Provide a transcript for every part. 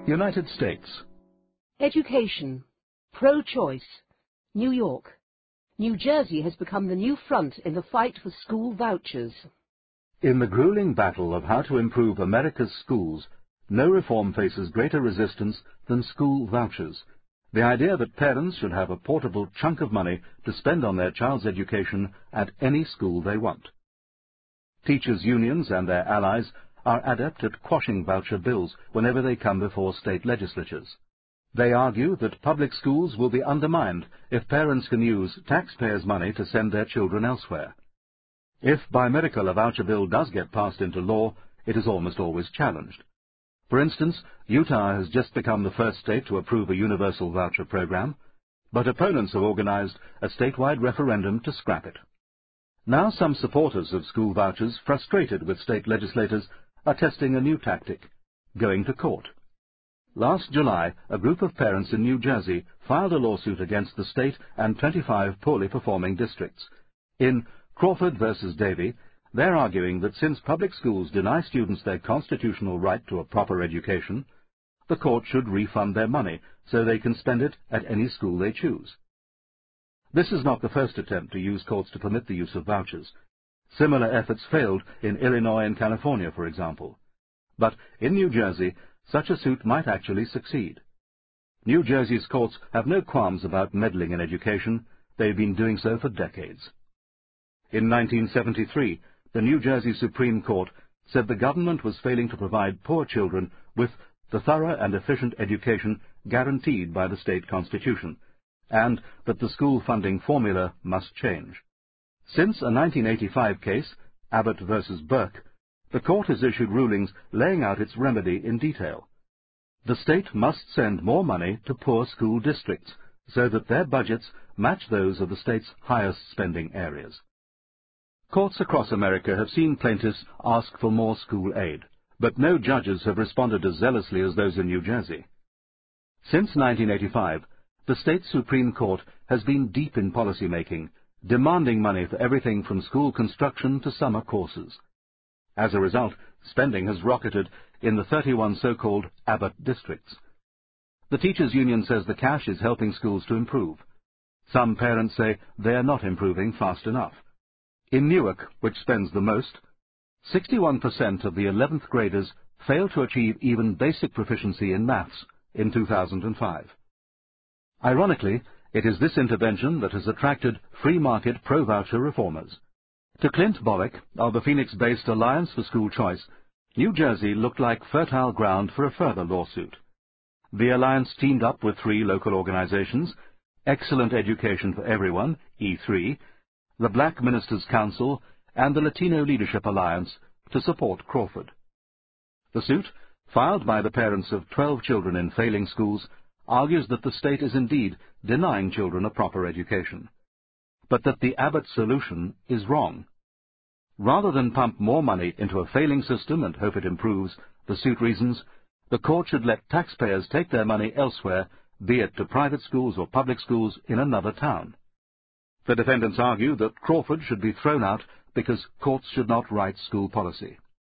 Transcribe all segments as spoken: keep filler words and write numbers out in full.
United States. Education. Pro-choice. New York. New Jersey has become the new front in the fight for school vouchers. In the grueling battle of how to improve America's schools, no reform faces greater resistance than school vouchers. The idea that parents should have a portable chunk of money to spend on their child's education at any school they want. Teachers' unions and their allies are adept at quashing voucher bills whenever they come before state legislatures. They argue that public schools will be undermined if parents can use taxpayers' money to send their children elsewhere. If by miracle a voucher bill does get passed into law, it is almost always challenged. For instance, Utah has just become the first state to approve a universal voucher program, but opponents have organized a statewide referendum to scrap it. Now some supporters of school vouchers, frustrated with state legislators, are testing a new tactic, going to court. Last July, a group of parents in New Jersey filed a lawsuit against the state and twenty-five poorly performing districts. In Crawford versus Davie, they're arguing that since public schools deny students their constitutional right to a proper education, the court should refund their money so they can spend it at any school they choose. This is not the first attempt to use courts to permit the use of vouchers. Similar efforts failed in Illinois and California, for example. But in New Jersey, such a suit might actually succeed. New Jersey's courts have no qualms about meddling in education. They've been doing so for decades. In nineteen seventy-three, the New Jersey Supreme Court said the government was failing to provide poor children with the thorough and efficient education guaranteed by the state constitution, and that the school funding formula must change. Since a nineteen eighty-five case, Abbott versus Burke, the court has issued rulings laying out its remedy in detail. The state must send more money to poor school districts so that their budgets match those of the state's highest spending areas. Courts across America have seen plaintiffs ask for more school aid, but no judges have responded as zealously as those in New Jersey. Since nineteen eighty-five, the state Supreme Court has been deep in policy making, demanding money for everything from school construction to summer courses. As a result, spending has rocketed in the thirty-one so-called Abbott districts. The teachers' union says the cash is helping schools to improve. Some parents say they are not improving fast enough. In Newark, which spends the most, sixty-one percent of the eleventh graders failed to achieve even basic proficiency in maths in two thousand five. Ironically, it is this intervention that has attracted free-market pro-voucher reformers. To Clint Bollock of the Phoenix-based Alliance for School Choice, New Jersey looked like fertile ground for a further lawsuit. The Alliance teamed up with three local organizations, Excellent Education for Everyone, E three, the Black Ministers Council, and the Latino Leadership Alliance, to support Crawford. The suit, filed by the parents of twelve children in failing schools, argues that the state is indeed denying children a proper education, but that the Abbott solution is wrong. Rather than pump more money into a failing system and hope it improves, the suit reasons, the court should let taxpayers take their money elsewhere, be it to private schools or public schools in another town. The defendants argue that Crawford should be thrown out because courts should not write school policy.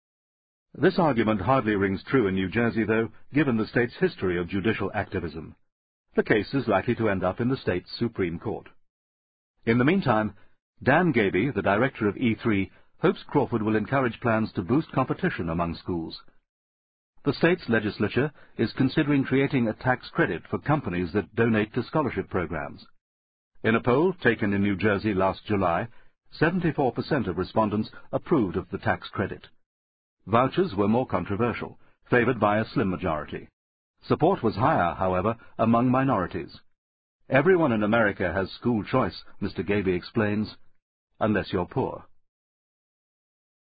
This argument hardly rings true in New Jersey, though, given the state's history of judicial activism. The case is likely to end up in the state's Supreme Court. In the meantime, Dan Gaby, the director of E three, hopes Crawford will encourage plans to boost competition among schools. The state's legislature is considering creating a tax credit for companies that donate to scholarship programs. In a poll taken in New Jersey last July, seventy-four percent of respondents approved of the tax credit. Vouchers were more controversial, favored by a slim majority. Support was higher, however, among minorities. Everyone in America has school choice, Mister Gaby explains, unless you're poor.